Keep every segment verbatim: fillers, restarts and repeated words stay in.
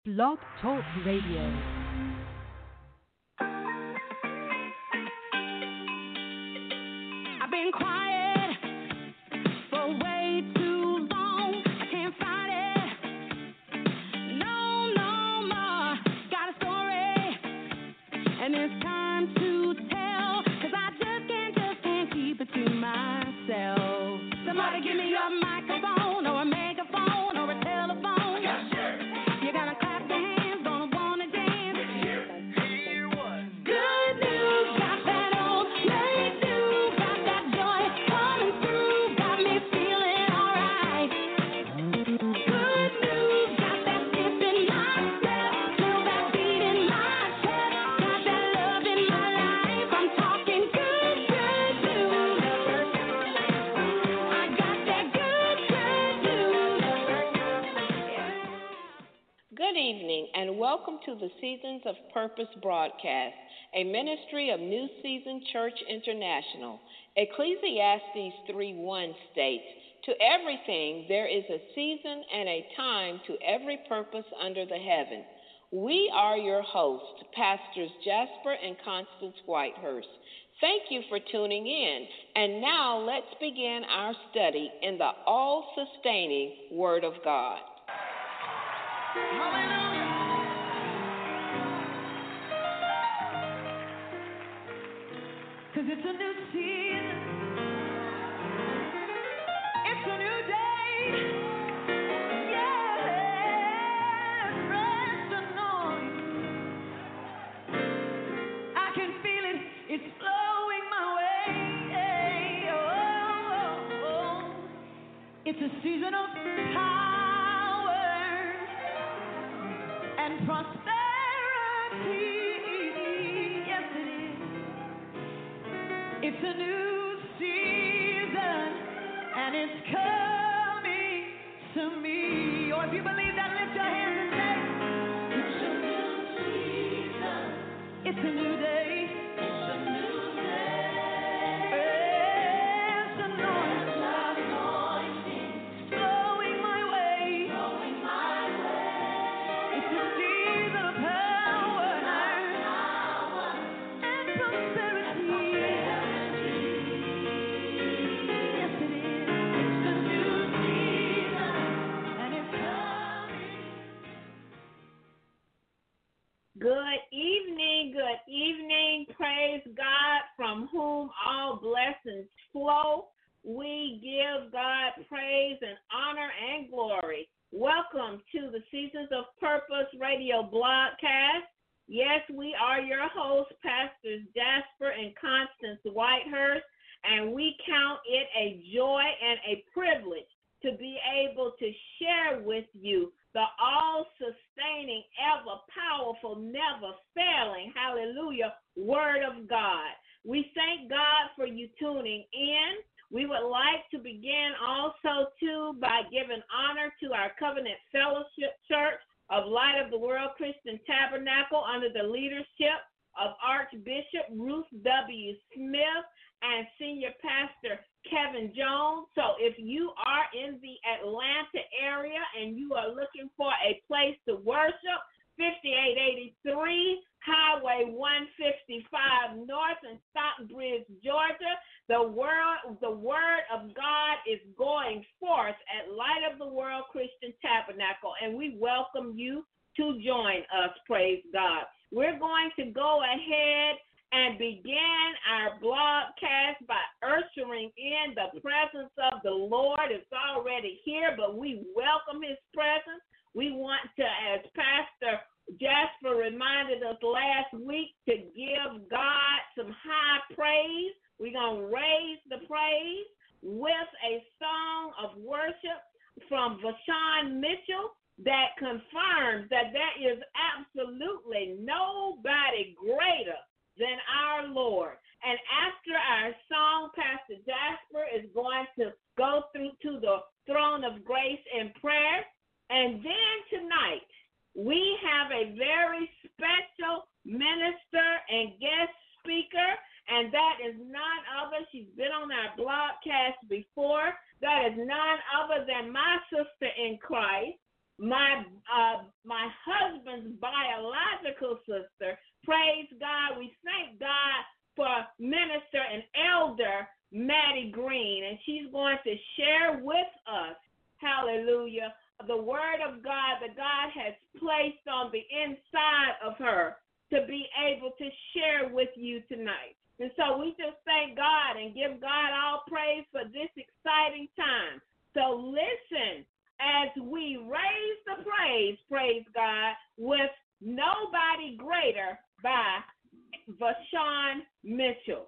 Blog Talk Radio. I've been quiet for way too long. I can't fight it. No, no more. Got a story, and it's time to tell. Cause I just can't, just can't keep it to myself. Somebody give me a microphone or a megaphone or a telephone. You're gonna clap your hands, gonna wanna dance. Good news, got that old late news, got that joy coming through, got me feeling alright. Good news, got that skip in my step, feel that beat in my chest, got that love in my life. I'm talking good, good news. I got that good, good news. Good evening and welcome to the Seasons of Purpose broadcast, a ministry of New Season Church International. Ecclesiastes three one states, "To everything there is a season and a time to every purpose under the heaven." We are your hosts, Pastors Jasper and Constance Whitehurst. Thank you for tuning in. And now let's begin our study in the all-sustaining Word of God. Cause it's a new season, it's a new day, yes, rest anointing. I can feel it, it's flowing my way, oh, oh, oh. It's a season of power and prosperity, yes it is. It's a new season, and it's coming to me. Or if you believe that, lift your hands and say, it's a new season. It's a new day. It's a new day. It's anointing. Flowing my way. Flowing my way. It's a season of power and prosperity. Good evening, good evening. Praise God, from whom all blessings flow. We give God praise and honor and glory. Welcome to the Seasons of Purpose radio broadcast. Yes, we are your hosts, Pastors Jasper and Constance Whitehurst, and we count it a joy and a privilege to be able to share with you the all-sustaining, ever-powerful, never-failing, hallelujah, Word of God. We thank God for you tuning in. We would like to begin also, too, by giving honor to our Covenant Fellowship Church of Light of the World Christian Tabernacle under the leadership of Archbishop Ruth W. Smith and Senior Pastor Kevin Jones. So if you are in the Atlanta area and you are looking for a place to worship, fifty-eight eighty-three Highway one fifty-five North in Stockbridge, Georgia, the word, the word of God is going forth at Light of the World Christian Tabernacle, and we welcome you to join us, praise God. We're going to go ahead and begin our broadcast by ushering in the presence of the Lord. It's already here, but we welcome his presence. We want to, as Pastor Jasper reminded us last week, to give God some high praise. We're going to raise the praise with a song of worship from Vashawn Mitchell that confirms that there is absolutely nobody greater than our Lord. And after our song, Pastor Jasper is going to go through to the throne of grace in prayer. And then tonight, we have a very special minister and guest speaker, and that is none other. She's been on our broadcast before. That is none other than my sister in Christ, my uh, my husband's biological sister. Praise God. We thank God for Minister and Elder Maddie Green, and she's going to share with us, hallelujah, the word of God that God has placed on the inside of her to be able to share with you tonight. And so we just thank God and give God all praise for this exciting time. So listen as we raise the praise, praise God, with Nobody Greater by Vashawn Mitchell.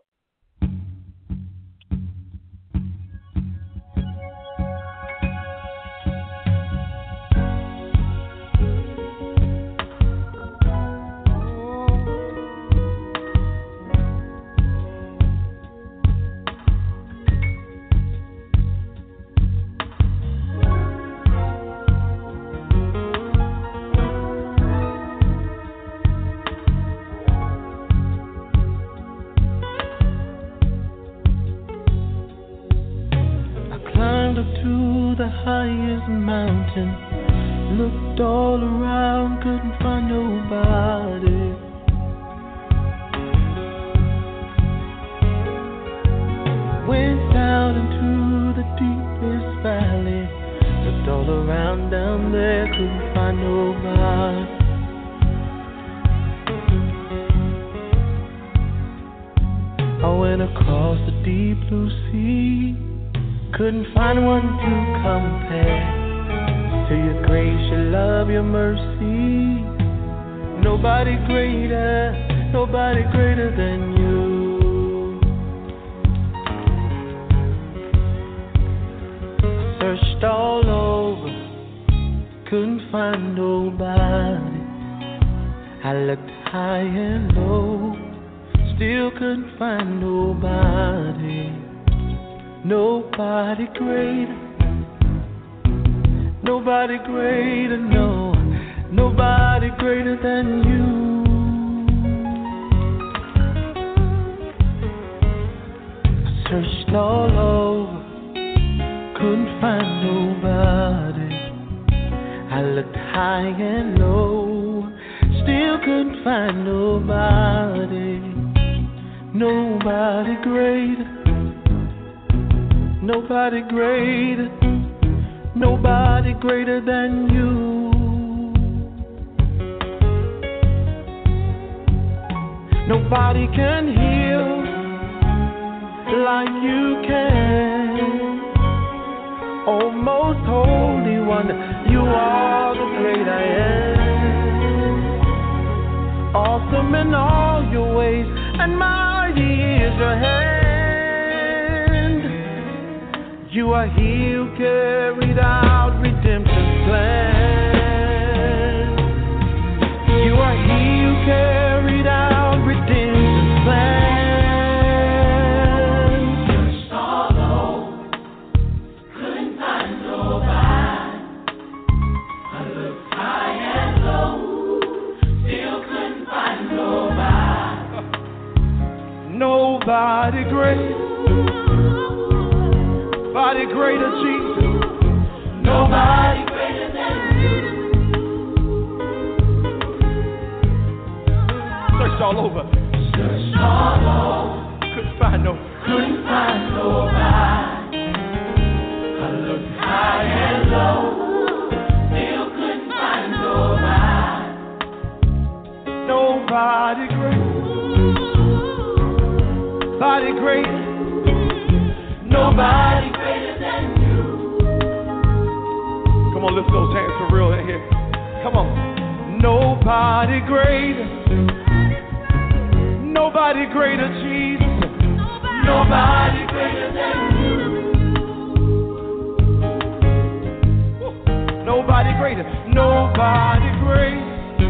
To the highest mountain, looked all around, couldn't find nobody. Went down into the deepest valley, looked all around down there, couldn't find nobody. I went across the deep blue sea, couldn't find one to compare to your grace, your love, your mercy. Nobody greater, nobody greater than you. Searched all over, couldn't find nobody. I looked high and low, still couldn't find nobody. Nobody greater, nobody greater, no, nobody greater than you. I searched all over, couldn't find nobody. I looked high and low, still couldn't find nobody. Nobody greater, nobody greater, nobody greater than you. Nobody can heal like you can. Oh, most holy one, you are the great I am. Awesome in all your ways, and mighty is your hand. You are He who carried out redemption's plan. You are He who carried out redemption's plan. Searched all over, couldn't find nobody. I looked high and low, still couldn't find nobody. Nobody great. Nobody greater, Jesus. Nobody greater than you. Searched all over. Searched all over. Couldn't find no. Couldn't find nobody. I looked high and low. Still couldn't find nobody. Nobody great. Nobody great. Nobody greater than you. Come on, lift those hands for real in here. Come on. Nobody greater. Nobody greater, Jesus. Nobody greater than you. Nobody greater. Nobody greater.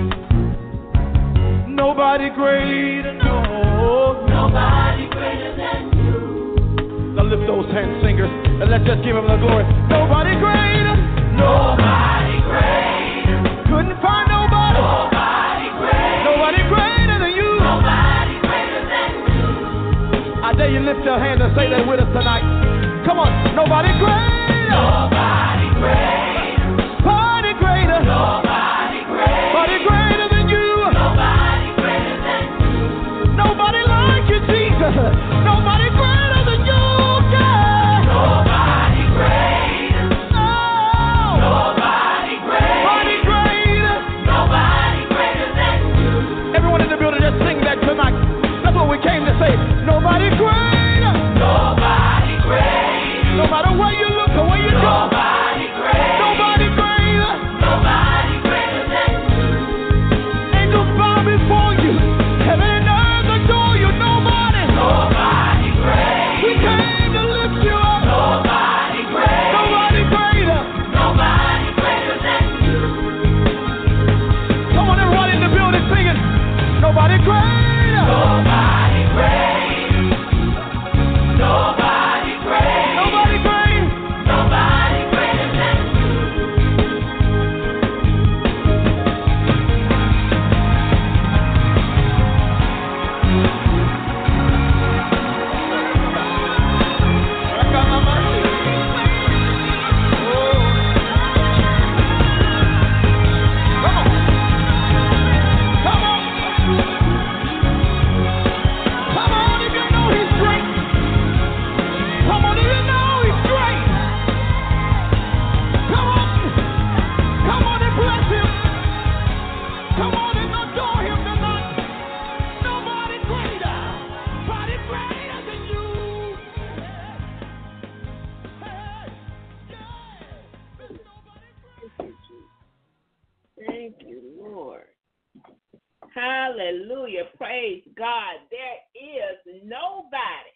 Nobody greater. No. Nobody greater than you. Now lift those hands, singers, and let's just give Him the glory. Nobody greater. Nobody greater. Couldn't find nobody. Nobody greater. Nobody greater than you. Nobody greater than you. I dare you lift your hand and say that with us tonight. Come on. Nobody greater. Nobody greater. Nobody greater. Come on and adore him tonight. Nobody greater. Nobody greater than you. Hey, yeah. There's nobody greater. Thank you, Lord. Hallelujah. Praise God. There is nobody,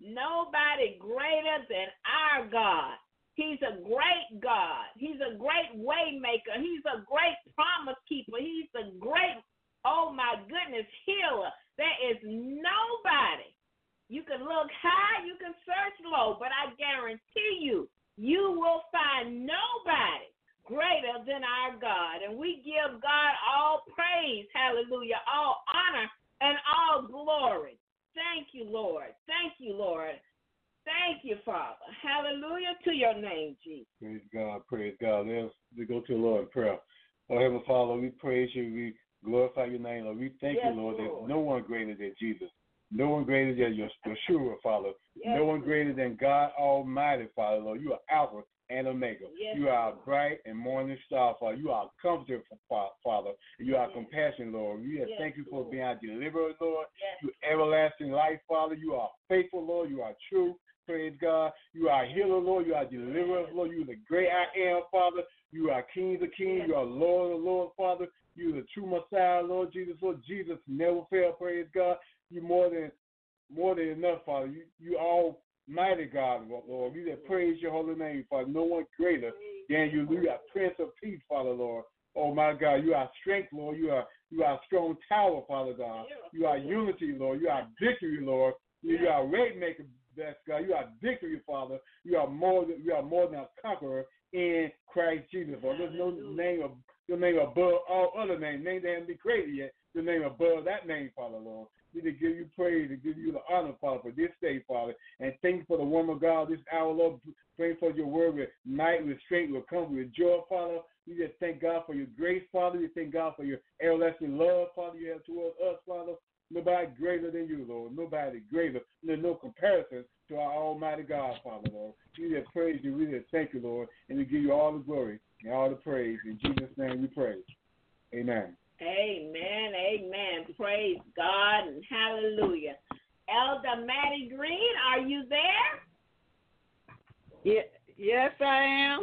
nobody greater than our God. He's a great God. He's a great way maker. He's a great promise keeper. He's a great, oh my goodness, healer. There is nobody. You can look high, you can search low, but I guarantee you, you will find nobody greater than our God. And we give God all praise, hallelujah, all honor and all glory. Thank you, Lord. Thank you, Lord. Thank you, Father. Hallelujah to your name, Jesus. Praise God, praise God. Let's we go to the Lord in prayer. Oh, Heavenly Father, we praise you, we glorify your name, Lord. We thank Yes, you, Lord, Lord. there's no one greater than Jesus. No one greater than your Yeshua, Father. Yes, no one greater than God Almighty, Father, Lord. You are Alpha and Omega. Yes, you are bright and morning star, Father. You are comforter, Father. You are Yes. compassion, Lord. We Yes, thank you for Lord. being our deliverer, Lord. Yes. You everlasting life, Father. You are faithful, Lord. You are true. Praise God. You are healer, Lord. You are deliverer, Lord. You are the great I am, Father. You are King of kings. You are Lord of lords, Father. You are the true Messiah, Lord Jesus. Lord Jesus never fail, praise God. You more than more than enough, Father. You you almighty God, Lord. We that praise your holy name, Father. No one greater than you. You are Prince of Peace, Father, Lord. Oh my God, you are strength, Lord. You are you are strong tower, Father God. You are unity, Lord. You are victory, Lord. You, you are way maker, best God. You are victory, Father. You are more than you are more than a conqueror in Christ Jesus. Lord. There's no name of your name above all other names. Name that haven't been created yet. Your name above that name, Father, Lord. We to give you praise, to give you the honor, Father, for this day, Father. And thank you for the woman of God this hour, Lord. Pray for your word with might, with strength, with comfort, with joy, Father. We just thank God for your grace, Father. We thank God for your everlasting love, Father, you have towards us, Father. Nobody greater than you, Lord. Nobody greater. There's no comparison to our almighty God, Father, Lord. We just praise you. We just thank you, Lord. And we give you all the glory and all the praise. In Jesus' name we pray. Amen. Amen, amen. Praise God and hallelujah. Elder Maddie Green, are you there? Yeah, yes, I am.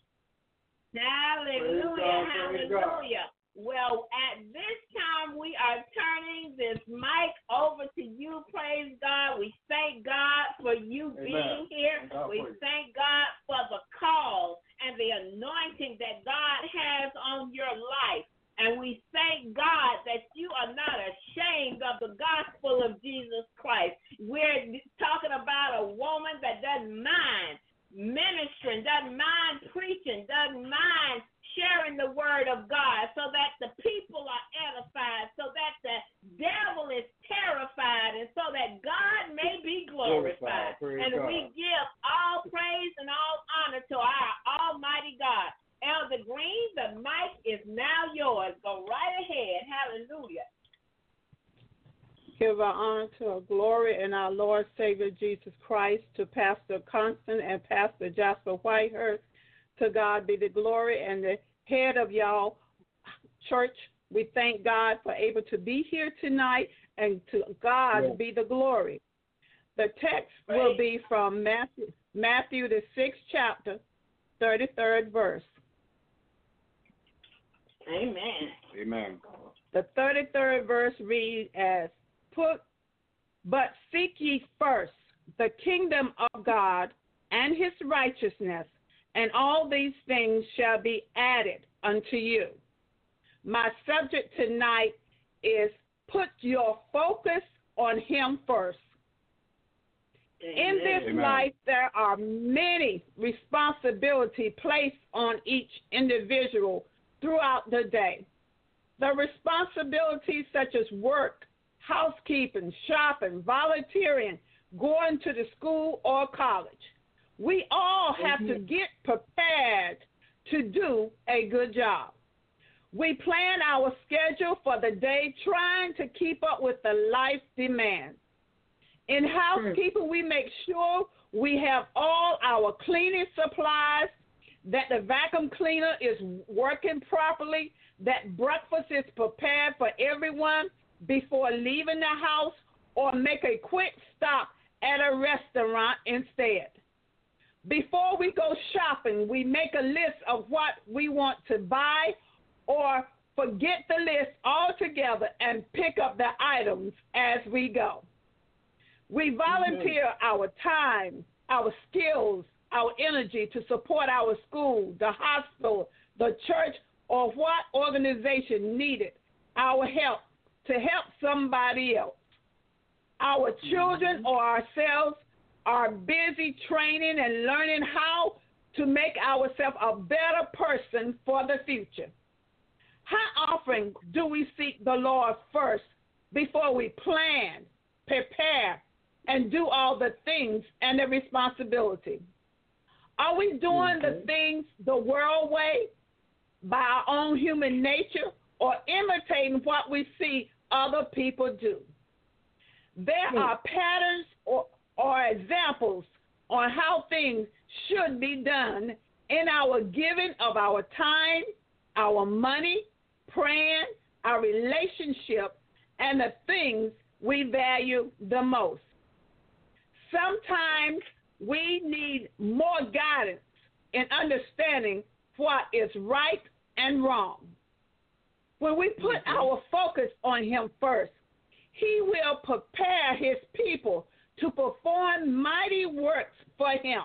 Hallelujah, God, praise God. hallelujah. Well, at this time, we are turning this mic over to you. Praise God. We thank God for you Amen. being here. Thank God We for you. thank God for the call and the anointing that God has on your life. And we thank God that you are not ashamed of the gospel of Jesus Christ. We're talking about a woman that doesn't mind ministering, doesn't mind preaching, doesn't mind sharing the word of God so that the people are edified, so that the devil is terrified, and so that God may be glorified. Glorified. And Praise we God. give all praise and all honor to our almighty God. Elder Green, the mic is now yours. Go right ahead. Hallelujah. Give our honor to our glory and our Lord Savior Jesus Christ, to Pastor Constant and Pastor Jasper Whitehurst. To God be the glory, and the head of y'all church. We thank God for able to be here tonight, and to God Yes. be the glory. The text will be from Matthew, Matthew the sixth chapter, thirty-third verse. Amen. Amen. The thirty-third verse reads as, Put, but seek ye first the kingdom of God and his righteousness, and all these things shall be added unto you. My subject tonight is put your focus on him first. In this Amen. life, there are many responsibilities placed on each individual throughout the day. The responsibilities such as work, housekeeping, shopping, volunteering, going to the school or college. We all have to get prepared to do a good job. We plan our schedule for the day, trying to keep up with the life demands. In housekeeping, we make sure we have all our cleaning supplies, that the vacuum cleaner is working properly, that breakfast is prepared everyone before leaving the house or make a quick stop at a restaurant instead. Before we go shopping, we make a list of what we want to buy or forget the list altogether and pick up the items as we go. We volunteer mm-hmm. our time, our skills, our energy to support our school, the hospital, the church, or what organization needed our help to help somebody else. Our children mm-hmm. or ourselves are busy training and learning how to make ourselves a better person for the future. How often do we seek the Lord first before we plan, prepare, and do all the things and the responsibility? Are we doing mm-hmm. the things the world way, by our own human nature, or imitating what we see other people do? There mm-hmm. are patterns or, or examples on how things should be done in our giving of our time, our money, praying, our relationship, and the things we value the most. Sometimes we need more guidance in understanding what is right and wrong. When we put mm-hmm. our focus on Him first, He will prepare His people to perform mighty works for Him.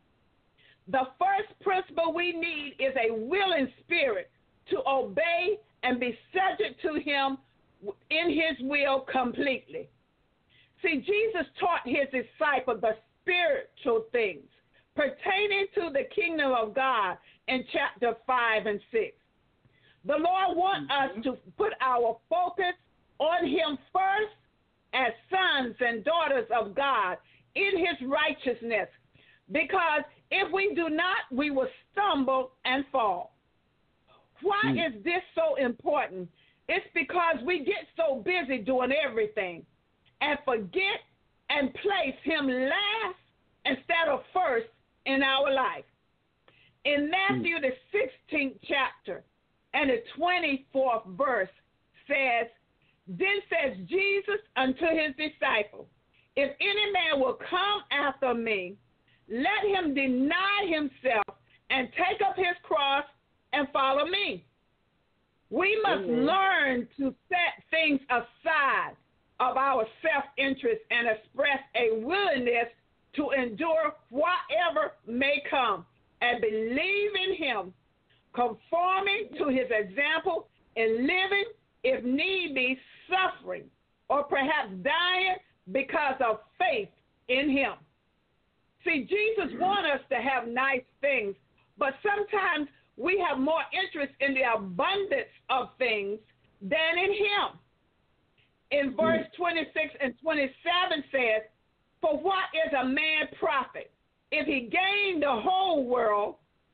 The first principle we need is a willing spirit to obey and be subject to Him in His will completely. See, Jesus taught His disciples the spiritual things pertaining to the kingdom of God in chapter five and six. The Lord wants mm-hmm. us to put our focus on Him first as sons and daughters of God in His righteousness, because if we do not, we will stumble and fall. Why mm. is this so important? It's because we get so busy doing everything and forget and place Him last instead of first in our life. In Matthew, mm. the sixteenth chapter and the twenty-fourth verse says, Then says Jesus unto His disciples, If any man will come after me, let him deny himself and take up his cross and follow me. We must mm-hmm. learn to set things aside of our self-interest and express a willingness to endure whatever may come and believe in Him, conforming to His example in living, if need be, suffering, or perhaps dying because of faith in Him. See, Jesus wants us to have nice things, but sometimes we have more interest in the abundance of things than in Him. In verse twenty-six and twenty-seven says, For what is a man profit if he gain the whole world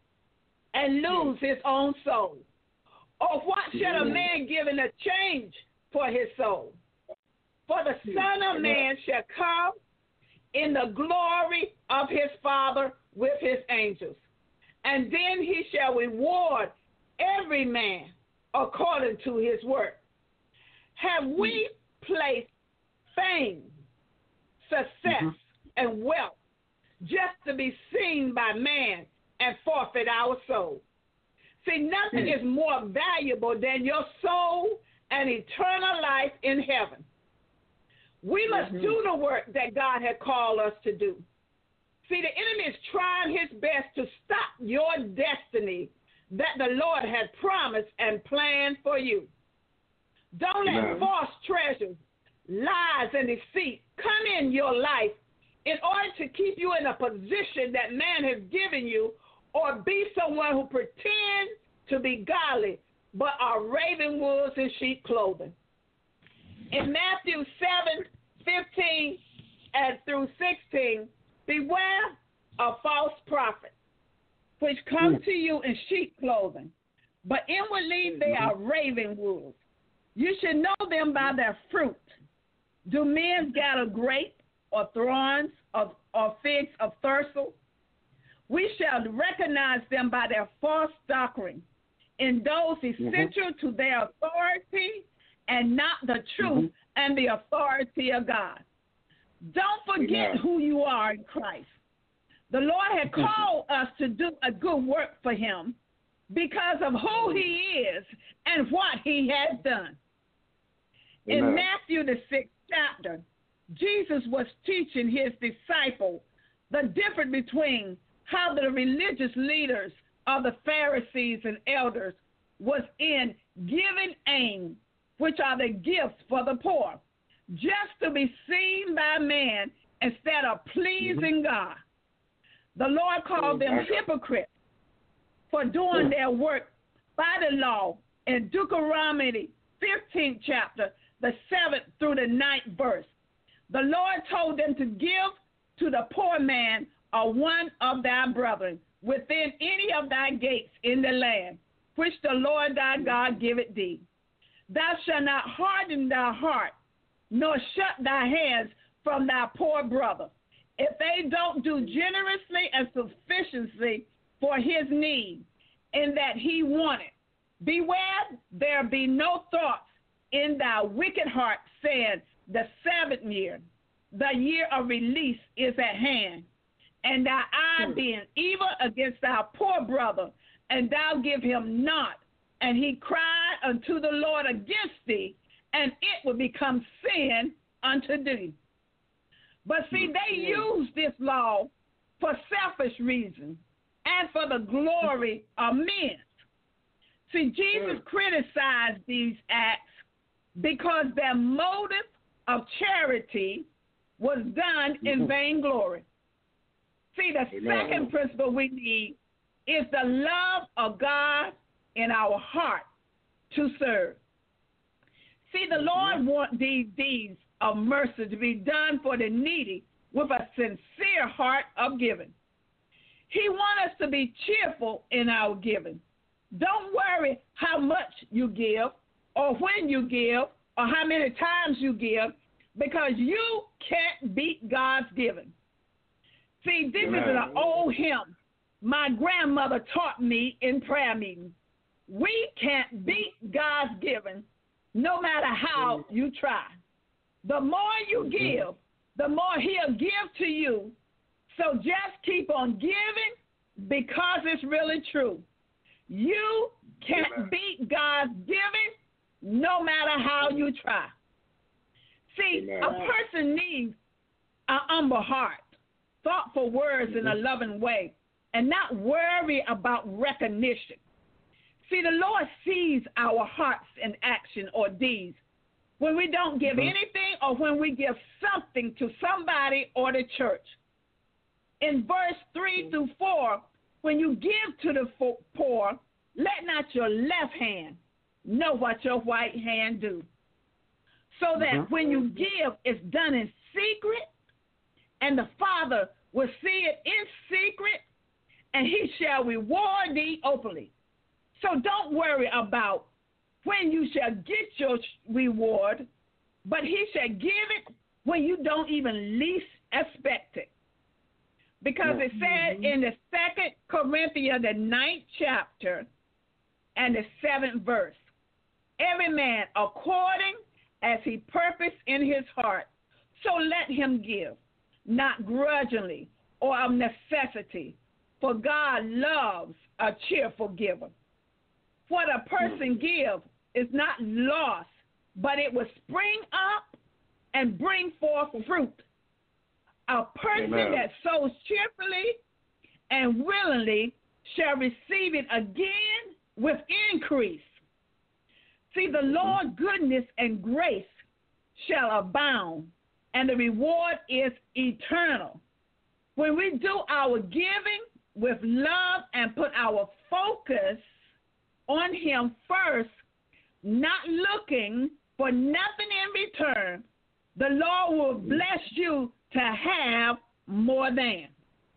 and lose his own soul? Or what shall a man give in exchange for his soul? For the Son of Man shall come in the glory of His Father with His angels, and then He shall reward every man according to his work. Have we placed fame, success, mm-hmm. and wealth just to be seen by man and forfeit our soul? See, nothing mm-hmm. is more valuable than your soul and eternal life in heaven. We must mm-hmm. do the work that God had called us to do. See, the enemy is trying his best to stop your destiny that the Lord had promised and planned for you. Don't let no. false treasures, lies, and deceit come in your life in order to keep you in a position that man has given you, or be someone who pretends to be godly but are raven wolves in sheep clothing. In Matthew seven, fifteen and through sixteen, beware of false prophets, which come mm. to you in sheep clothing, but inwardly they are raven wolves. You should know them by their fruit. Do men gather grapes or thorns of, or figs of thistles? We shall recognize them by their false doctrine, in those essential mm-hmm. to their authority and not the truth mm-hmm. and the authority of God. Don't forget Amen. who you are in Christ. The Lord had called us to do a good work for him because of who he is and what he has done. Amen. In Matthew, the sixth chapter, Jesus was teaching his disciples the difference between how the religious leaders of the Pharisees and elders was in giving aim, which are the gifts for the poor, just to be seen by man instead of pleasing mm-hmm. God. The Lord called them hypocrites for doing their work by the law in Deuteronomy fifteenth chapter, the seventh through the ninth verse. The Lord told them to give to the poor man or one of thy brethren within any of thy gates in the land, which the Lord thy God giveth thee. Thou shalt not harden thy heart, nor shut thy hands from thy poor brother, if they don't do generously and sufficiently for his need, in that he wanted. Beware there be no thoughts in thy wicked heart, saying, the seventh year, the year of release, is at hand, and thy eye being evil against thy poor brother, and thou give him not, and he cried unto the Lord against thee, and it will become sin unto thee. But see, they use this law for selfish reasons and for the glory of men. See, Jesus criticized these acts because their motive of charity was done in vainglory. See, the Amen. second principle we need is the love of God in our heart to serve. See, the Lord wants these deeds of mercy to be done for the needy with a sincere heart of giving. He wants us to be cheerful in our giving. Don't worry how much you give or when you give or how many times you give, because you can't beat God's giving. See, this Amen. is an old hymn my grandmother taught me in prayer meetings. We can't beat God's giving no matter how you try. The more you give, the more he'll give to you. So just keep on giving because it's really true. You can't Amen. beat God's giving no matter how you try. See, Amen. a person needs an humble heart, thoughtful words in a loving way, and not worry about recognition. See, the Lord sees our hearts in action or deeds when we don't give Mm-hmm. anything or when we give something to somebody or the church. In verse three through four, when you give to the poor, let not your left hand know what your right hand do, so that Mm-hmm. when you give, it's done in secret, and the Father will see it in secret, and he shall reward thee openly. So don't worry about when you shall get your reward, but he shall give it when you don't even least expect it. Because it said in the second Corinthians, the ninth chapter, and the seventh verse, every man according as he purposed in his heart, so let him give, not grudgingly or of necessity, for God loves a cheerful giver. What a person gives is not lost, but it will spring up and bring forth fruit. A person Amen. that sows cheerfully and willingly shall receive it again with increase. See, the Lord's goodness and grace shall abound, and the reward is eternal. When we do our giving with love and put our focus on him first, not looking for nothing in return, the Lord will bless you to have more than.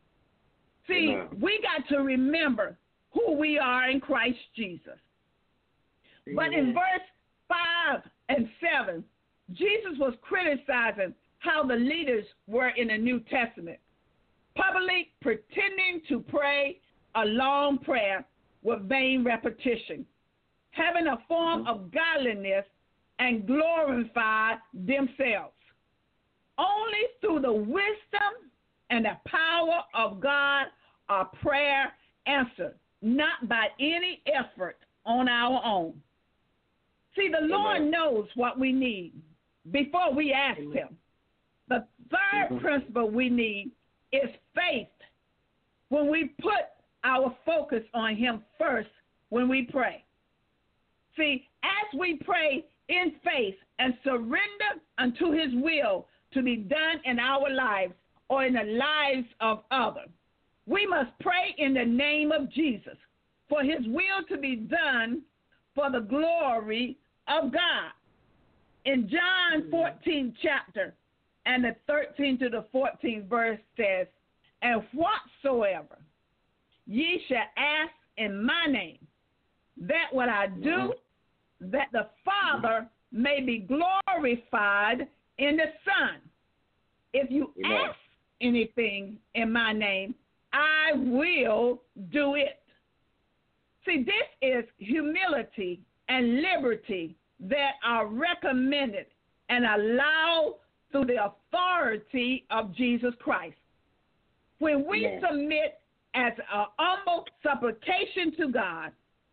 See, Amen. we got to remember who we are in Christ Jesus. Amen. But in verse five and seven, Jesus was criticizing how the leaders were in the New Testament, publicly pretending to pray a long prayer with vain repetition, having a form of godliness and glorify themselves. Only through the wisdom and the power of God are prayer answered, not by any effort on our own. See, the Lord knows what we need before we ask him. The third principle we need is faith when we put our focus on him first when we pray. See, as we pray in faith and surrender unto his will to be done in our lives or in the lives of others, we must pray in the name of Jesus for his will to be done for the glory of God. In John fourteenth chapter and the thirteenth to the fourteenth verse says, and whatsoever ye shall ask in my name, that what I do, that the Father may be glorified in the Son. If you Amen. Ask anything in my name, I will do it. See, this is humility and liberty that are recommended and allowed through the authority of Jesus Christ. When we Amen. Submit as a humble supplication to God,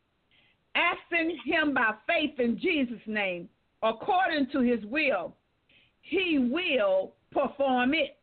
asking him by faith in Jesus' name, according to his will, he will perform it.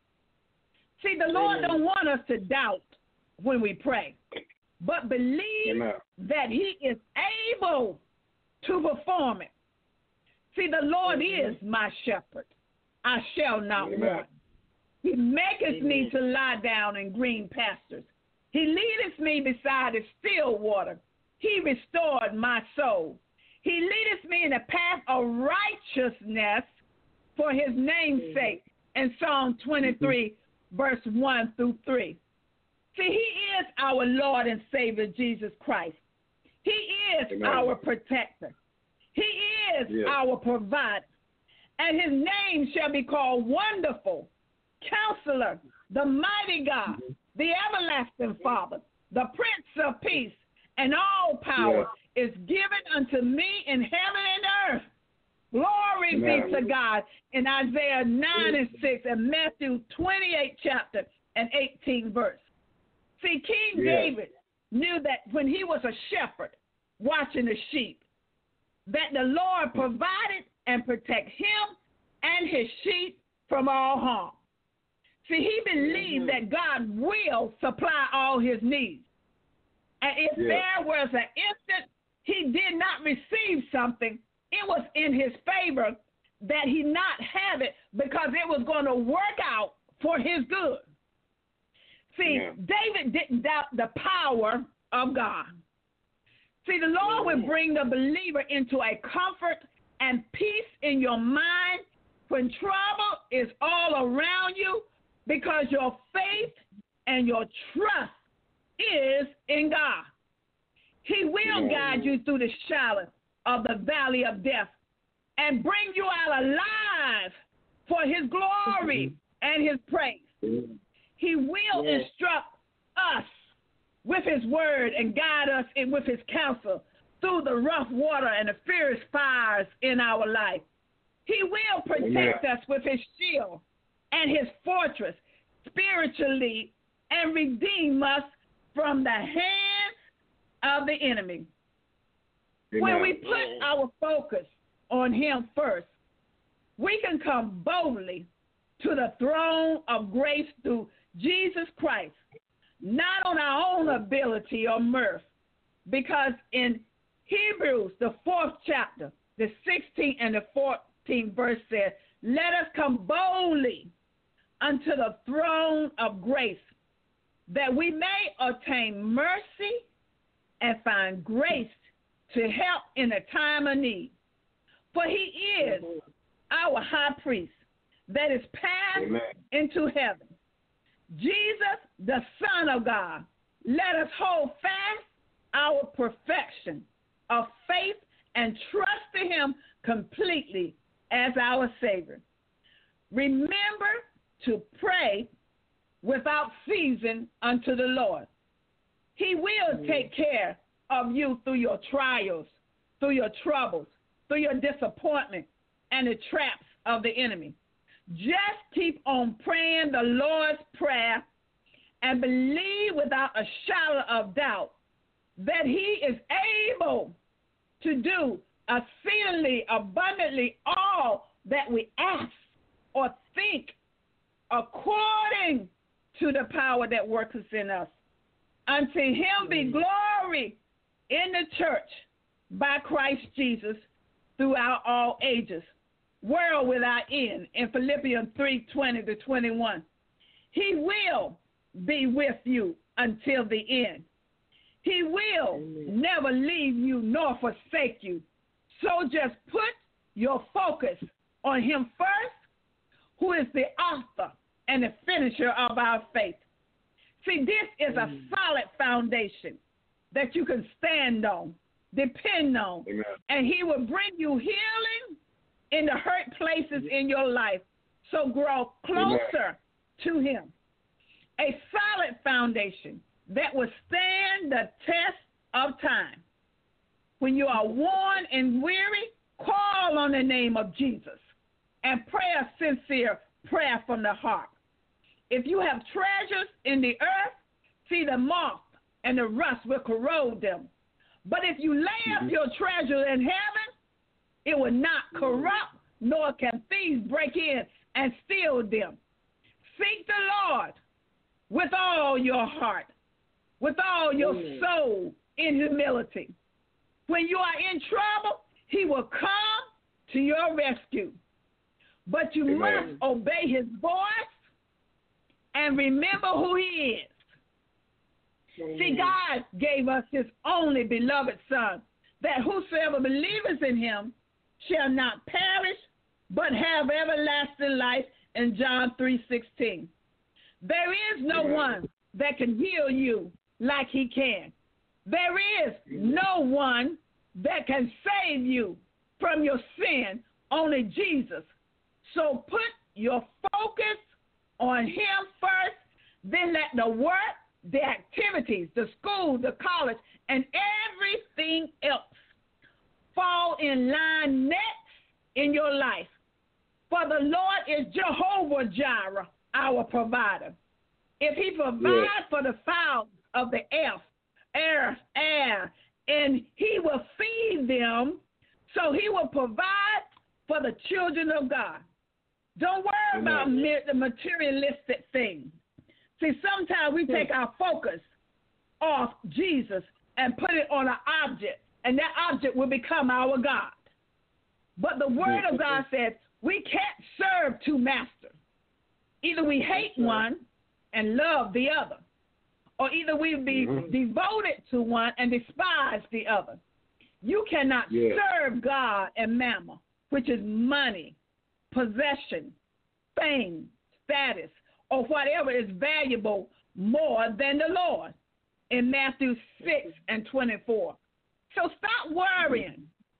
See, the Lord Amen. Don't want us to doubt when we pray, but believe Amen. That he is able to perform it. See, the Lord Amen. Is my shepherd. I shall not Amen. Want. He maketh Amen. Me to lie down in green pastures. He leadeth me beside the still water. He restored my soul. He leadeth me in the path of righteousness for his name's Amen. Sake. In Psalm twenty-three, mm-hmm. verse one through three. See, he is our Lord and Savior, Jesus Christ. He is Amen. Our protector. He is yes. our provider. And his name shall be called Wonderful, Counselor, the Mighty God, mm-hmm. the Everlasting Father, the Prince of Peace, and all power yes. is given unto me in heaven and earth. Glory Amen. Be to God in Isaiah nine and six and Matthew twenty-eight chapter and eighteen verse. See, King yes. David knew that when he was a shepherd watching the sheep, that the Lord provided and protect him and his sheep from all harm. See, he believed mm-hmm. that God will supply all his needs. And if yes. there was an instant he did not receive something, it was in his favor that he not have it because it was going to work out for his good. See, yeah. David didn't doubt the power of God. See, the Lord will bring the believer into a comfort and peace in your mind when trouble is all around you because your faith and your trust is in God. He will yeah. guide you through the shadow of the valley of death and bring you out alive for his glory and his praise. Yeah. He will yeah. instruct us with his word and guide us in with his counsel through the rough water and the fierce fires in our life. He will protect yeah. us with his shield and his fortress spiritually and redeem us from the hands of the enemy. Amen. When we put our focus on him first, we can come boldly to the throne of grace through Jesus Christ, not on our own ability or mirth, because in Hebrews, the fourth chapter, the sixteenth and the fourteenth verse says, let us come boldly unto the throne of grace, that we may obtain mercy and find grace to help in a time of need. For he is our high priest that is passed Amen. Into heaven. Jesus, the Son of God, let us hold fast our perfection of faith and trust to him completely as our Savior. Remember to pray without ceasing unto the Lord. He will take care of you through your trials, through your troubles, through your disappointment and the traps of the enemy. Just keep on praying the Lord's Prayer and believe without a shadow of doubt that he is able to do exceedingly abundantly all that we ask or think, according to the power that works in us. Unto him be glory in the church by Christ Jesus throughout all ages, world without end. In Philippians three twenty to twenty-one, he will be with you until the end. He will Amen. Never leave you nor forsake you. So just put your focus on him first, who is the author and the finisher of our faith. See, this is a solid foundation that you can stand on, depend on, Amen. And he will bring you healing in the hurt places in your life. So grow closer Amen. To him. A solid foundation that will stand the test of time. When you are worn and weary, call on the name of Jesus and pray a sincere prayer from the heart. If you have treasures in the earth, see the moth and the rust will corrode them. But if you lay up your treasure in heaven, it will not corrupt, nor can thieves break in and steal them. Seek the Lord with all your heart, with all your soul in humility. When you are in trouble, he will come to your rescue. But you Amen. Must obey his voice and remember who he is. Amen. See, God gave us his only beloved Son, that whosoever believeth in him shall not perish, but have everlasting life, in John three sixteen. There is no Amen. One that can heal you like he can. There is no one that can save you from your sin, only Jesus. So put your focus on him first, then let the work, the activities, the school, the college, and everything else fall in line next in your life. For the Lord is Jehovah Jireh, our provider. If he provides yes. for the fowls of the air, air, air, and he will feed them, so he will provide for the children of God. Don't worry Amen. About the materialistic things. See, sometimes we take our focus off Jesus and put it on an object, and that object will become our God. But the Word of God says we can't serve two masters. Either we hate one and love the other, or either we be mm-hmm. devoted to one and despise the other. You cannot yeah. serve God and mammon, which is money, possession, fame, status, or whatever is valuable more than the Lord, in Matthew six and twenty-four. So stop worrying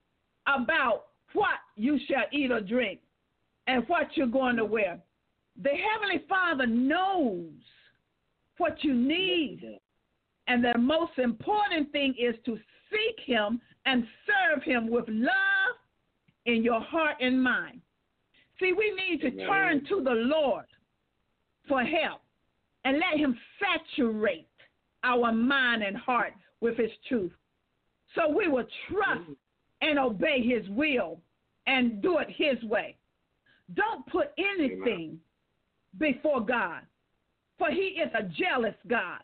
about what you shall eat or drink and what you're going to wear. The Heavenly Father knows what you need, and the most important thing is to seek him and serve him with love in your heart and mind. See, we need to Amen. Turn to the Lord for help and let him saturate our mind and heart with his truth, so we will trust and obey his will and do it his way. Don't put anything Amen. Before God, for he is a jealous God.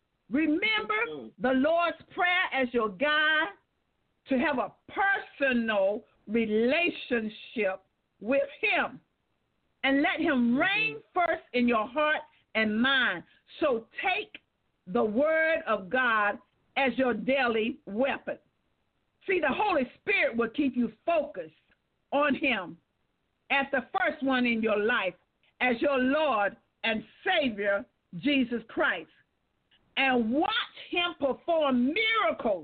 Remember the Lord's Prayer as your guide to have a personal relationship with him, and let him reign first in your heart and mind. So take the word of God as your daily weapon. See, the Holy Spirit will keep you focused on him as the first one in your life, as your Lord and Savior, Jesus Christ, and watch him perform miracles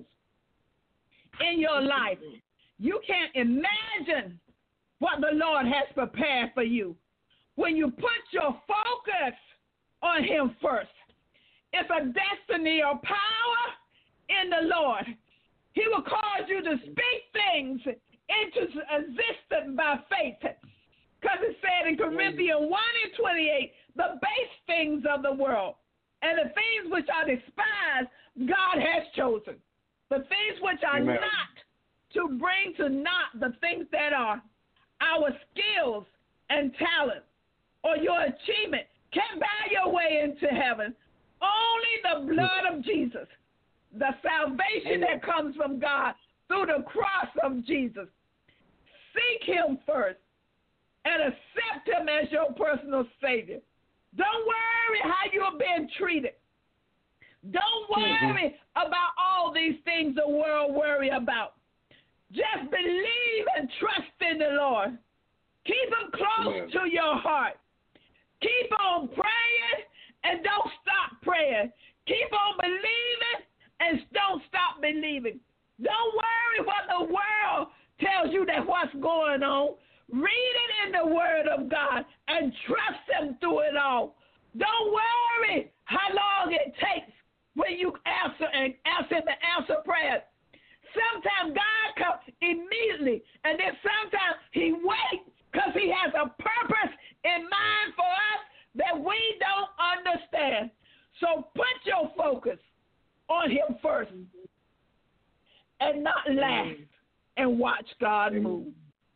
in your life. You can't imagine what the Lord has prepared for you when you put your focus on him first. It's a destiny or power in the Lord. He will cause you to speak things into existence by faith. Because it said in Corinthians one and twenty-eight, the base things of the world and the things which are despised, God has chosen. The things which are Amen. not, to bring to naught the things that are. Our skills and talent or your achievement can't buy your way into heaven. Only the blood of Jesus, the salvation that comes from God through the cross of Jesus. Seek him first and accept him as your personal Savior. Don't worry how you're being treated. Don't worry mm-hmm. about all these things the world worry about. Just believe and trust in the Lord. Keep him close Amen. To your heart. Keep on praying and don't stop praying. Keep on believing and don't stop believing. Don't worry what the world tells you that what's going on. Read it in the Word of God and trust him through it all. Don't worry how long it takes when you answer and ask him to answer prayers. Sometimes God comes immediately, and then sometimes he waits because he has a purpose in mind for us that we don't understand. So put your focus on him first and not last, and watch God move.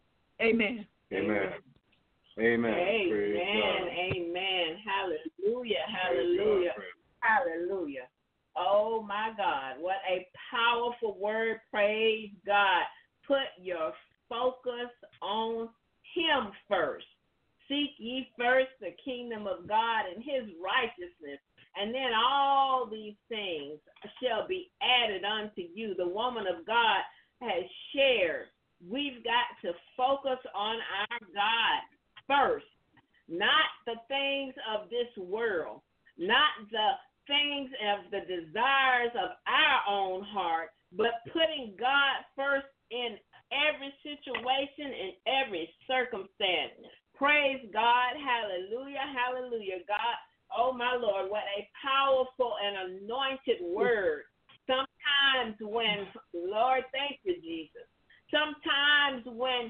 Amen. Amen. Amen. Amen. Amen. Hallelujah. Hallelujah. Hallelujah. Oh, my God. What a powerful word. Praise God. Put your focus on him first. Seek ye first the kingdom of God and his righteousness, and then all these things shall be added unto you. The woman of God has shared. We've got to focus on our God first, not the things of this world, not the things of the desires of our own heart, but putting God first in every situation, in every circumstance. Praise God. Hallelujah. Hallelujah. God, oh my Lord, what a powerful and anointed word. Sometimes when, Lord, thank you, Jesus. Sometimes when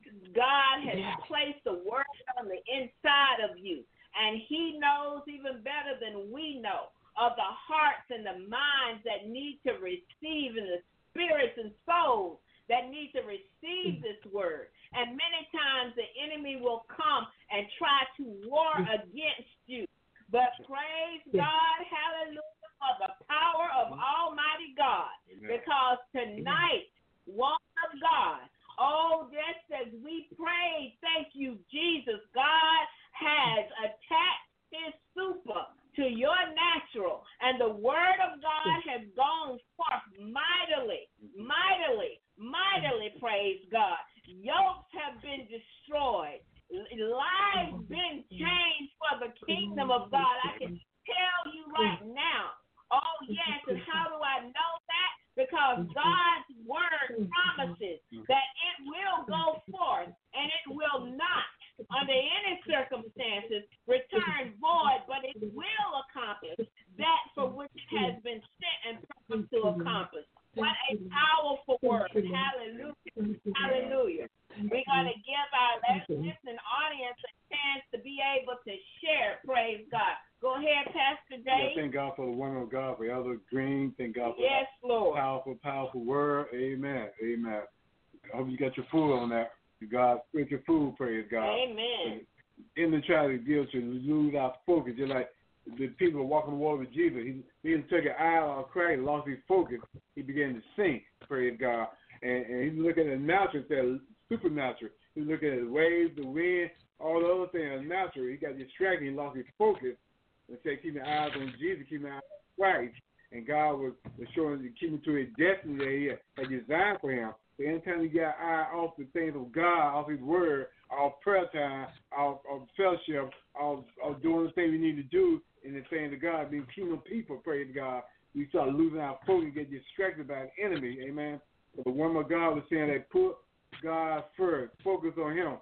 God has yeah. placed the word on the inside of you, and he knows even better than we know of the hearts and the minds that need to receive, and the spirits and souls that need to receive this word. And many times the enemy will come and try to war against you. But praise God, hallelujah, for the power of Almighty God. Amen. Because tonight, woman of God, oh, just as we prayed, thank you, Jesus, God has attached his super to your natural, and the word of God has gone forth mightily, mightily, mightily, praise God. Yokes have been destroyed. Lives been changed for the kingdom of God. I can tell you right now. Oh, yes, and how do I know that? Because God's word promises that it will go forth, and it will not, under any circumstances, return void, but it will accomplish that for which it has been sent and purposed to accomplish. What a powerful word. Hallelujah. Hallelujah. We're going to give our listening audience a chance to be able to share. Praise God. Go ahead, Pastor Dave. Yeah, thank God for the woman of God, for Elder Green. Thank God for yes, that Lord. powerful, powerful word. Amen. Amen. I hope you got your food on that. God, with your food, praise God. Amen. In the try to deal to lose our focus, just like the people walking the water with Jesus. He, he took an eye off crack and lost his focus. He began to sink, praise God. And, and he's looking at the natural instead of supernatural. He's looking at the waves, the wind, all the other things natural. He got distracted. He lost his focus. And said, keep your eyes on Jesus, keep your eyes on Christ. And God was, was showing him, keep him to his destiny that he had, had designed for him. So anytime you got our eye off the things of God, off his word, our prayer time, our, our fellowship, our, our doing the things we need to do in the things of God, being kingdom people, praise God, we start losing our focus and get distracted by the enemy, amen. But the woman of God was saying that put God first, focus on him.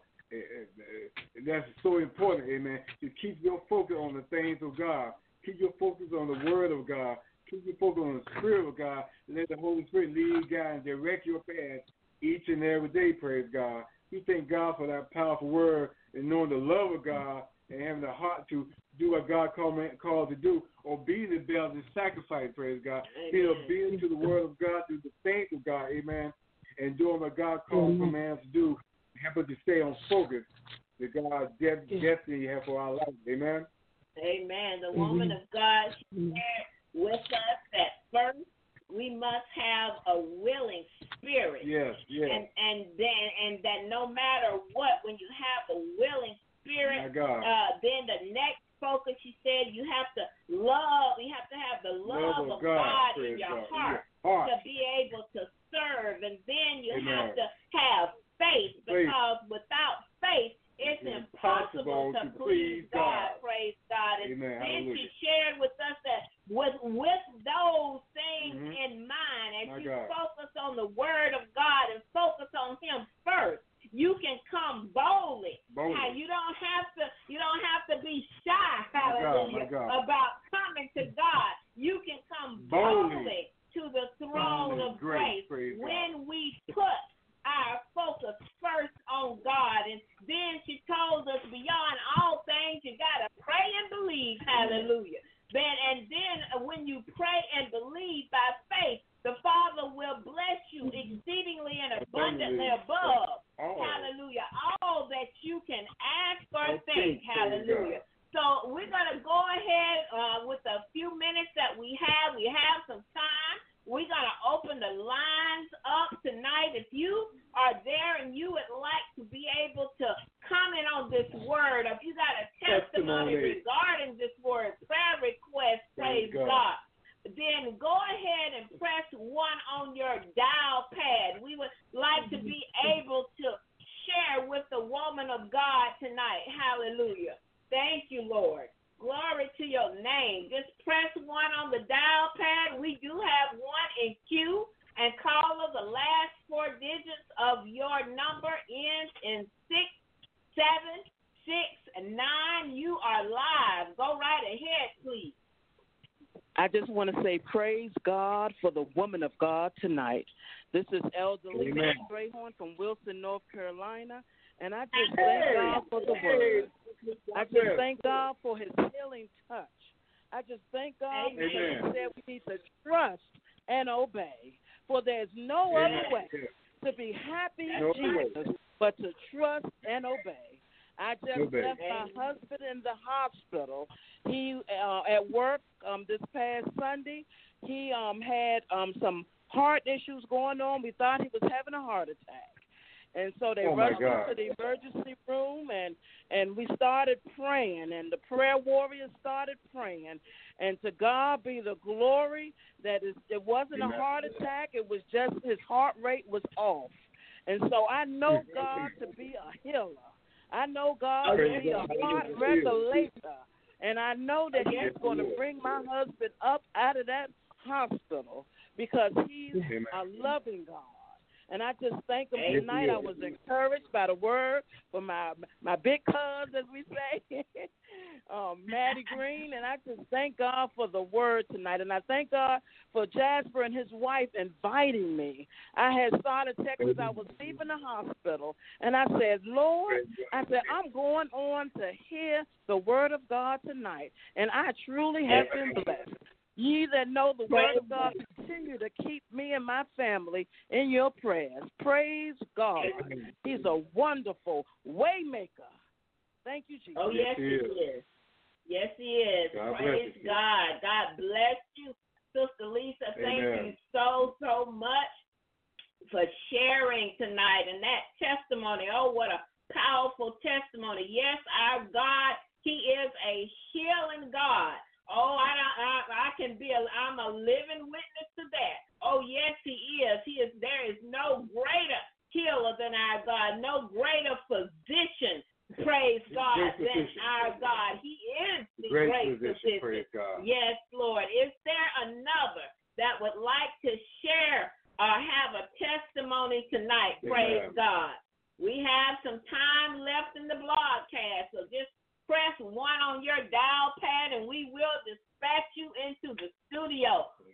And that's so important, amen, to keep your focus on the things of God. Keep your focus on the word of God. Keep your focus on the Spirit of God, and let the Holy Spirit lead, guide, and direct your path each and every day, praise God. We thank God for that powerful word and knowing the love of God and having the heart to do what God called, man, called to do, obedient to bells and sacrifice, praise God. Being obedient to the word of God, through the faith of God, amen, and doing what God called for man to do, help us to stay on focus to God's de- destiny you have for our life, amen. Amen. The woman of God shared with us that first we must have a willing spirit. Yes, yes. And and then and that no matter what, when you have a willing spirit, My God. uh, then the next focus, you said, you have to love. You have to have the love, Love of of God, God, praise in your God, in heart, your heart. to be able to serve. And then you Amen. have to have faith, Faith. because without faith, it's It's impossible impossible to to please please God. God. Praise God. And Amen. then she Hallelujah. shared with us that with with those things Mhm. in mind, as My you God. focus on the Word of God and focus on Him first, you can come boldly. Boldly. How you don't have to you don't have to be shy, My God, hallelujah, my God. about coming to God. You can come Boldly. boldly to the throne Boldly. of Grace, grace praise God. when we put our focus first on God. And then she told us, beyond all things, you got to pray and believe. Hallelujah. Then and then when you pray and believe by faith, the Father will bless you exceedingly and abundantly above. Oh. Hallelujah. All that you can ask or Or think. think, praise Hallelujah. So we're going to go ahead uh, with a few minutes that we have. We have some time. We're going to open the lines up tonight. If you are there and you would like to be able to comment on this word, if you got a testimony, Testimony. regarding this word, prayer request, praise Praise God. God, then go ahead and press one on your dial pad. We would like to be able to share with the woman of God tonight. Hallelujah. Thank you, Lord. Glory to your name. Just press one on the dial pad. We do have one in queue. And caller, the last four digits of your number ends in six, seven, six, nine. You are live. Go right ahead, please. I just want to say praise God for the woman of God tonight. This is Elder Lisa Amen. Strayhorn from Wilson, North Carolina, and I just thank God for the word. I just thank God for his healing touch. I just thank God because Amen. he said we need to trust and obey, for there's no Amen. other way to be happy in No Jesus but to trust and obey. I just Obey. left my husband in the hospital. He uh, at work um, this past Sunday. He um, had um, some heart issues going on. We thought he was having a heart attack, and so they Oh, my rushed him God. to the emergency room, and and we started praying, and the prayer warriors started praying, and to God be the glory that is, it wasn't Amen. a heart attack. It was just his heart rate was off, and so I know God to be a healer. I know God to be a heart regulator, and I know that he's going to bring my husband up out of that hospital because he's a loving God. And I just thank him tonight. I was encouraged by the word from my my big cuz, as we say, um, Maddie Green. And I just thank God for the word tonight. And I thank God for Jasper and his wife inviting me. I had started texting as I was leaving the hospital. And I said, Lord, I said, I'm going on to hear the word of God tonight. And I truly have been blessed. Ye that know the word of God, continue to keep me and my family in your prayers. Praise God. He's a wonderful way maker. Thank you, Jesus. Oh, yes, he is. Yes, he is. God Praise bless you. God. God bless you, Sister Lisa. Thank Amen. you so, so much for sharing tonight. And that testimony, oh, what a powerful testimony. Yes, our God, he is a healing God. Oh, I, I I can be a I'm a living witness to that. Oh, yes, he is. He is. There is no greater healer than our God. No greater physician. Praise God Great than physician, our praise God. He is the Great great, physician, physician. praise God. Yes, Lord. Is there another that would like to share or have a testimony tonight? Amen. Praise God. We have some time left in the broadcast, so just press one on your dial pad and we will dispatch you into the studio.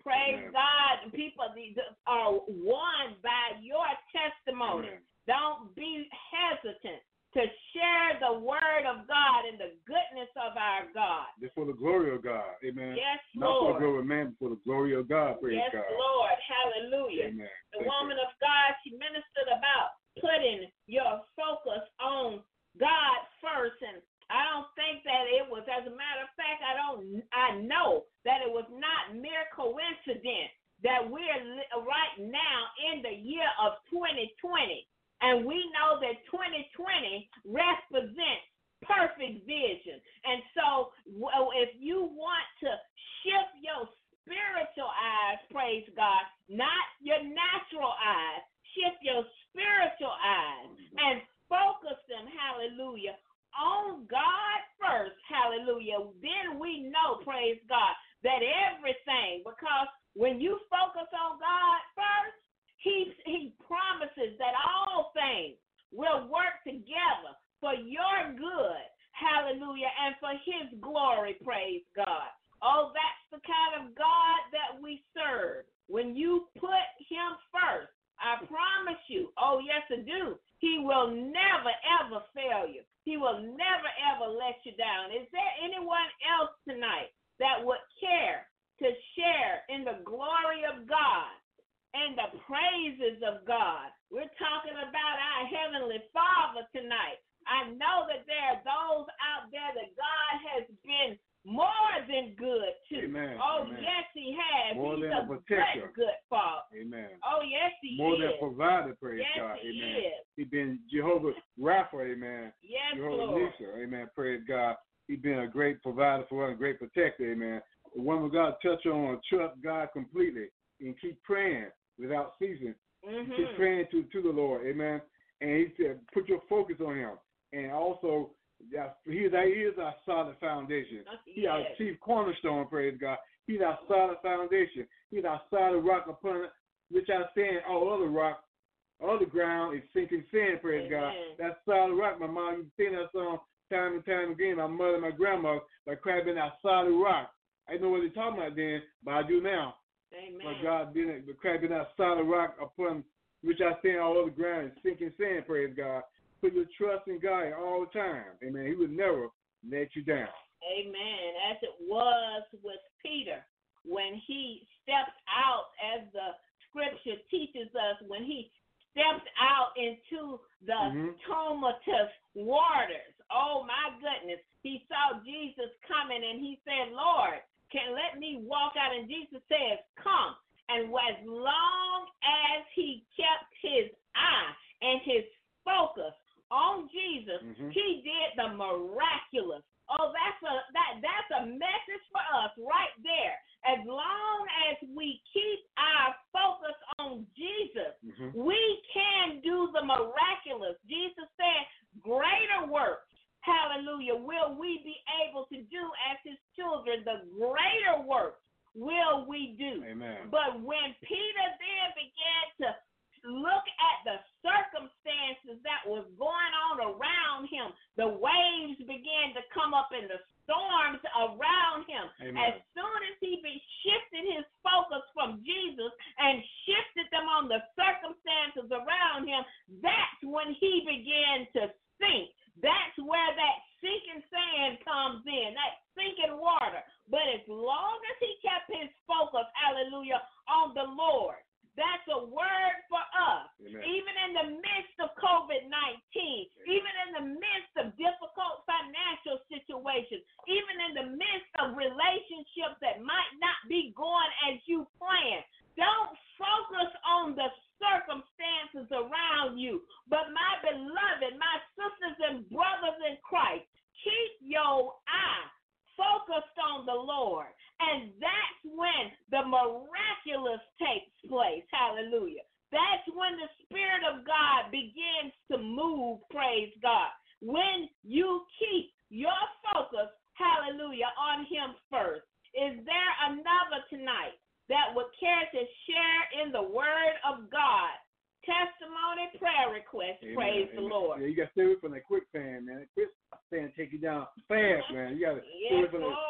Praise Amen. God. People are won by your testimony. Amen. Don't be hesitant to share the word of God and the goodness of our God. Just for the glory of God. Amen. Yes, Not Lord. for the glory of man, but for the glory of God. Praise yes, God. Lord. Hallelujah. Amen. The Thank woman you. of God, she ministered about putting your focus on God first. And I don't think that it was, as a matter of fact, I don't, I know that it was not mere coincidence that we're right now in the year of twenty twenty. And we know that twenty twenty represents perfect vision. And so well, if you want to shift your spiritual eyes, praise God, not your natural eyes, shift your spiritual eyes and focus them, hallelujah, on God first, hallelujah. Then we know, praise God, that everything, because when you focus on God first, He, he promises that all things will work together for your good, hallelujah, and for his glory, praise God. Oh, that's the kind of God that we serve. When you put him first, I promise you, oh, yes, I do, he will never, ever fail you. He will never, ever let you down. Is there anyone else tonight that would care to share in the glory of God and the praises of God? We're talking about our Heavenly Father tonight. I know that there are those out there that God has been more than good to. Amen. Oh, Amen. yes, he has. More He's than a a protector. good, good Father. Amen. Oh, yes, he More is. than provider, praise yes, God. he Amen. is. He's been Jehovah Rapha, amen. Yes, Jehovah Lord. Nisa, amen. Praise God. He's been a great provider for us, a great protector, amen. The woman of God touch on trust God completely and keep praying without ceasing. Mm-hmm. Keep praying to, to the Lord, amen. And he said, put your focus on him. And also, he is, he is our solid foundation. He is our Yes. chief cornerstone, praise God. He's our solid foundation. He's our solid rock upon which I stand. All other rock, all the ground is sinking sand, praise Amen. God. That solid rock, my mom used to sing that song time and time again. My mother and my grandmother, like crying that solid rock. I didn't know what they're talking about then, but I do now. Amen. But God being the crabbing that solid rock upon which I stand all over the ground is sinking sand, praise God. Put your trust in God all the time. Amen. He would never let you down. Amen. As it was with Peter when he stepped out, as the scripture teaches us, when he stepped out into the Mm-hmm. tumultuous waters. Oh, my goodness. He saw Jesus coming and he said, Lord, can let me walk out? And Jesus says, come. And as long as he kept his eye and his focus on Jesus, Mm-hmm. he did the miraculous. Oh, that's a that that's a message for us right there. As long as we keep our focus on Jesus, Mm-hmm. we can do the miraculous. Jesus said, greater works, hallelujah, will we be able to do as his children. The greater works will we do. Amen. But when Peter then began to look at the circumstances that was going on around him, the waves began to come up and the storms around him. Amen. As soon as he be shifted his focus from Jesus and shifted them on the circumstances around him, that's when he began to sink. That's where that sinking sand comes in, that sinking water. But as long as he kept his focus, hallelujah, on the Lord, that's a word for us. Amen. Even in the midst of COVID nineteen, even in the midst of difficult financial situations, even in the midst of relationships that might not be going as you planned, don't focus on the circumstances around you. But my beloved, my sisters and brothers in Christ, keep your eye focused on the Lord. And that's when the miraculous takes place. Hallelujah. That's when the Spirit of God begins to move, praise God. When you keep your focus, hallelujah, on him first. Is there another tonight that would care to share in the word of God? Testimony, prayer request, Amen. praise Amen. the Lord. Yeah, you got to stay away from that quicksand, man. That quicksand take you down fast, man. You got to stay away Yes, from that, Lord. stay away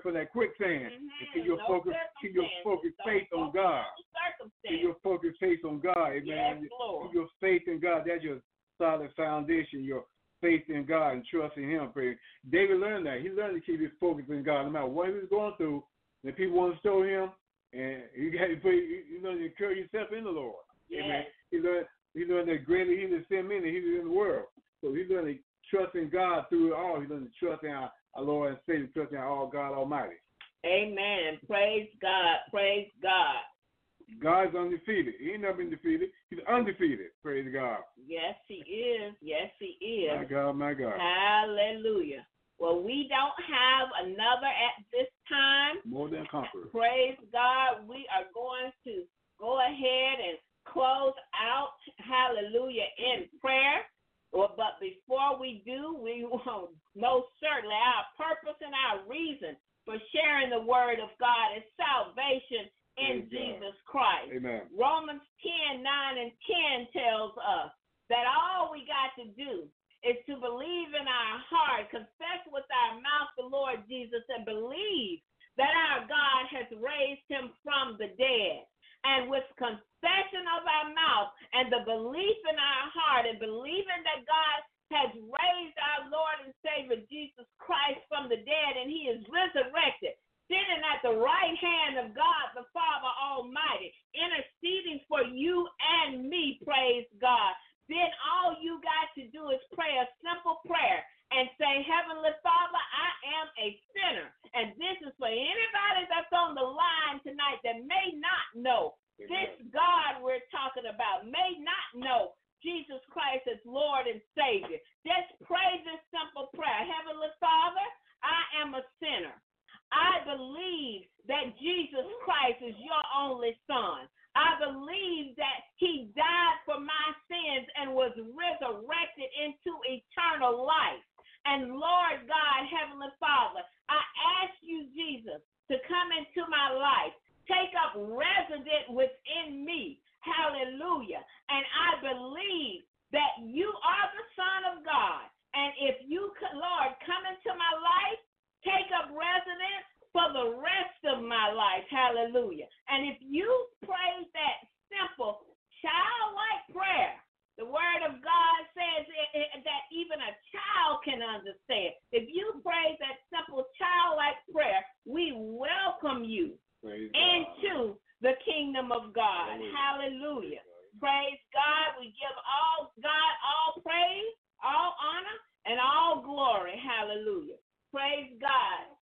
from that quicksand. Mm-hmm. And keep your No focus, keep your focus faith on God. Keep your focus faith on God, amen. Yes, Lord. Keep your faith in God. That's your solid foundation, your faith in God and trust in Him. Praise. David learned that. He learned to keep his focus in God no matter what he was going through. And people want to show him, and you got to put, you know, to encourage yourself in the Lord. Yes. Amen. He learned, he learned that greater He that sent me than He that in the world. So he learned to trust in God through it all. He learned to trust in our, our Lord and Savior, trust in our God Almighty. Amen. Praise God. Praise God. God's undefeated. He ain't never been defeated. He's undefeated. Praise God. Yes, He is. Yes, He is. My God, my God. Hallelujah. Well, we don't have another at this time. More than conqueror. Praise God. We are going to go ahead and close out, hallelujah, in prayer. Well, but before we do, we want most certainly our purpose and our reason for sharing the word of God is salvation in Praise Jesus God. Christ. Amen. Romans ten, nine, and ten tells us that all we got to do is to believe in our heart, confess with our mouth the Lord Jesus, and believe that our God has raised him from the dead. And with confession of our mouth and the belief in our heart and believing that God has raised our Lord and Savior Jesus Christ from the dead and he is resurrected, sitting at the right hand of God the Father Almighty, interceding for you and me, praise God. Then all you got to do is pray a simple prayer and say, Heavenly Father, I am a sinner. And this is for anybody that's on the line tonight that may not know Amen. This God we're talking about, may not know Jesus Christ as Lord and Savior. Just pray this simple prayer. Heavenly Father, I am a sinner. I believe that Jesus Christ is your only Son. I believe that he died for my sins and was resurrected into eternal life. And Lord God, Heavenly Father, I ask you, Jesus, to come into my life, take up resident within me. Hallelujah. And I believe that you are the Son of God. And if you could, Lord, come into my life, take up residence for the rest of my life. Hallelujah. And if you pray that simple, childlike prayer, the word of God says that even a child can understand. If you pray that simple childlike prayer, we welcome you Praise into God. The kingdom of God. Hallelujah. Hallelujah. Praise God. We give all God all praise, all honor, and all glory. Hallelujah. Praise God.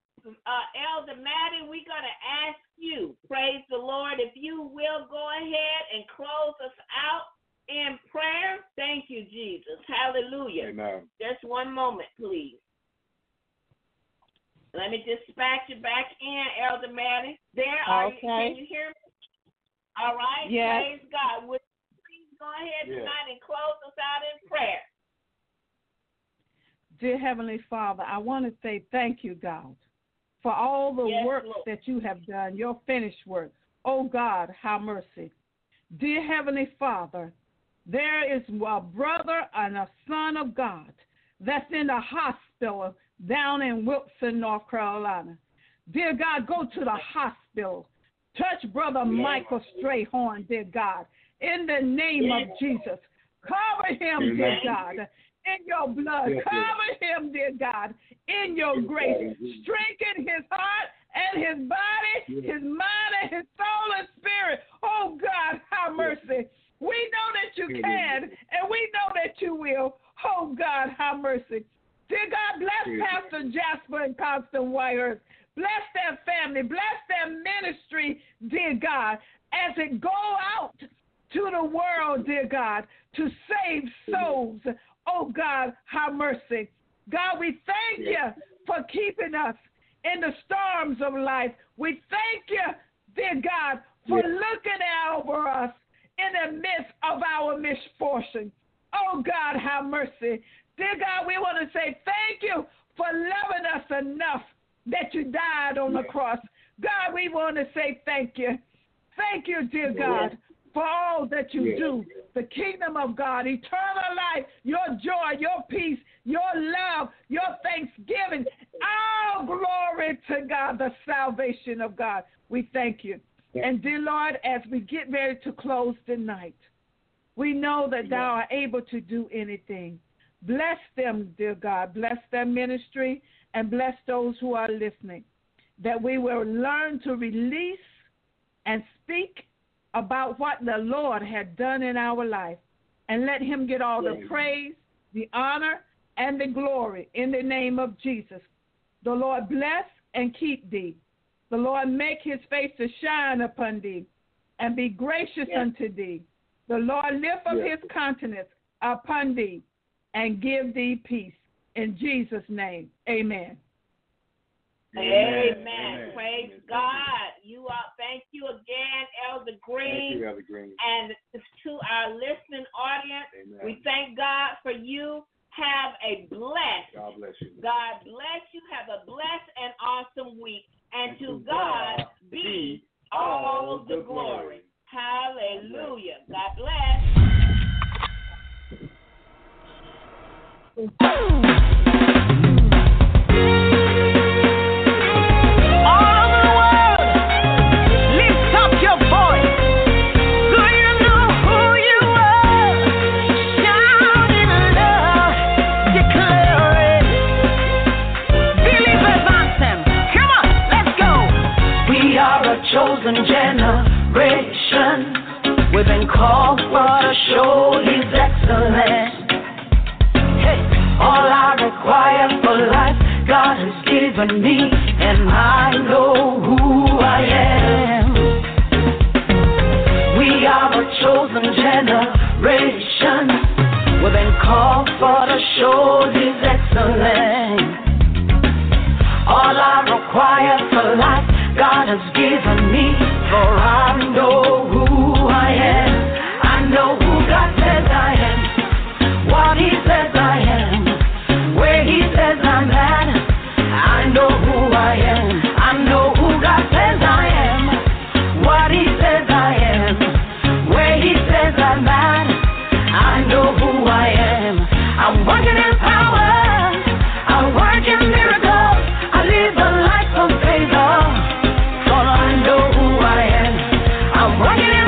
Uh, Elder Maddie, we're going to ask you, praise the Lord, if you will go ahead and close us out in prayer. Thank you, Jesus. Hallelujah. Amen. Just one moment, please. Let me dispatch you back in, Elder Maddie. There, are okay. you, can you hear me? All right. Yes. Praise God. Would you please go ahead yes. tonight and close us out in prayer? Dear Heavenly Father, I want to say thank you, God, for all the yes, work Lord. that you have done, your finished work. Oh, God, have mercy. Dear Heavenly Father, there is a brother and a son of God that's in the hospital down in Wilson, North Carolina. Dear God, go to the hospital. Touch Brother yes. Michael Strayhorn, dear God, in the name yes. of Jesus. Cover him, yes. dear God, in your blood. Yes, Cover yes. him, dear God, in your yes, grace. Yes. Strengthen his heart and his body, yes. his mind and his soul and spirit. Oh, God, have mercy. Yes. We know that you can, and we know that you will. Oh, God, have mercy. Dear God, bless yes. Pastor Jasper and Constant Whitehurst. Bless their family. Bless their ministry, dear God, as it go out to the world, dear God, to save souls. Oh, God, have mercy. God, we thank you for keeping us in the storms of life. We thank you, dear God, for yes. looking out over us in the midst of our misfortune. Oh, God, have mercy. Dear God, we want to say thank you for loving us enough that you died on the cross. God, we want to say thank you. Thank you, dear God, for all that you yes. do. The kingdom of God, eternal life, your joy, your peace, your love, your thanksgiving. All glory to God. salvation of God. We thank you. And dear Lord, as we get ready to close tonight, we know that thou art able to do anything. Bless them, dear God. Bless their ministry and bless those who are listening, that we will learn to release and speak about what the Lord had done in our life, and let him get all the praise, the honor, and the glory in the name of Jesus. The Lord bless and keep thee. The Lord make his face to shine upon thee and be gracious yes. unto thee. The Lord lift up yes. his countenance upon thee and give thee peace. In Jesus' name, amen. Amen. Amen. Praise Amen. God. You are. Thank you again, Elder Green. Thank you, Elder Green. And to our listening audience, Amen. We thank God for you. Have a blessed. God bless you. God bless you. Have a blessed and awesome week. And, and to God, God be all the glory. glory. Hallelujah. God bless. Chosen generation, we've been called for to show His excellence. Hey, all I require for life, God has given me, and I know who I am. We are a chosen generation, we've been called for to show His excellence. All I require for life, God has given me, for I know who I am. I know who God says I am, what He says I am, where He says I'm at. I know who I am. I know who God says I am, what He says I am, where He says I'm at. I know who I am. I'm working in power, I work in miracles, I live a life of favor. I know who I am. I'm working in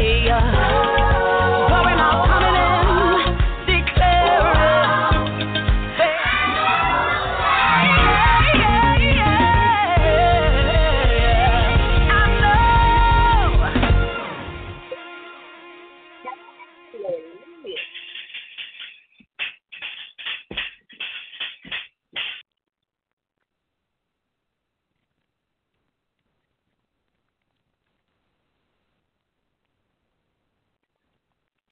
way.